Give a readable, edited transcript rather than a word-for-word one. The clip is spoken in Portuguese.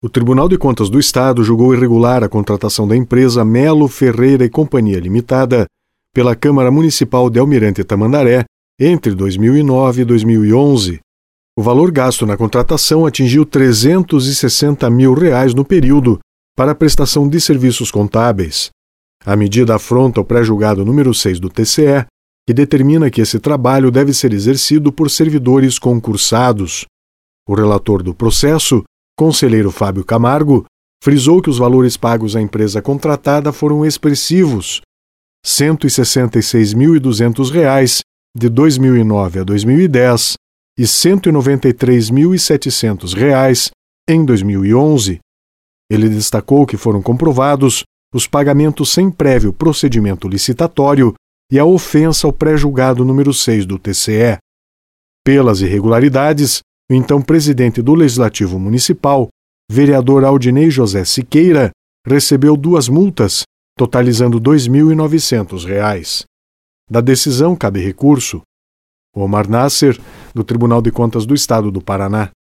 O Tribunal de Contas do Estado julgou irregular a contratação da empresa Melo Ferreira e Companhia Limitada pela Câmara Municipal de Almirante Tamandaré entre 2009 e 2011. O valor gasto na contratação atingiu R$ 360 mil no período para a prestação de serviços contábeis. A medida afronta o pré-julgado número 6 do TCE, que determina que esse trabalho deve ser exercido por servidores concursados. O relator do processo, conselheiro Fábio Camargo, frisou que os valores pagos à empresa contratada foram expressivos, R$ 166.200 de 2009 a 2010 e R$ 193.700 em 2011. Ele destacou que foram comprovados os pagamentos sem prévio procedimento licitatório e a ofensa ao pré-julgado número 6 do TCE. Pelas irregularidades, o então presidente do Legislativo Municipal, vereador Aldinei José Siqueira, recebeu 2 multas, totalizando R$ 2.900. Da decisão cabe recurso. Omar Nasser, do Tribunal de Contas do Estado do Paraná.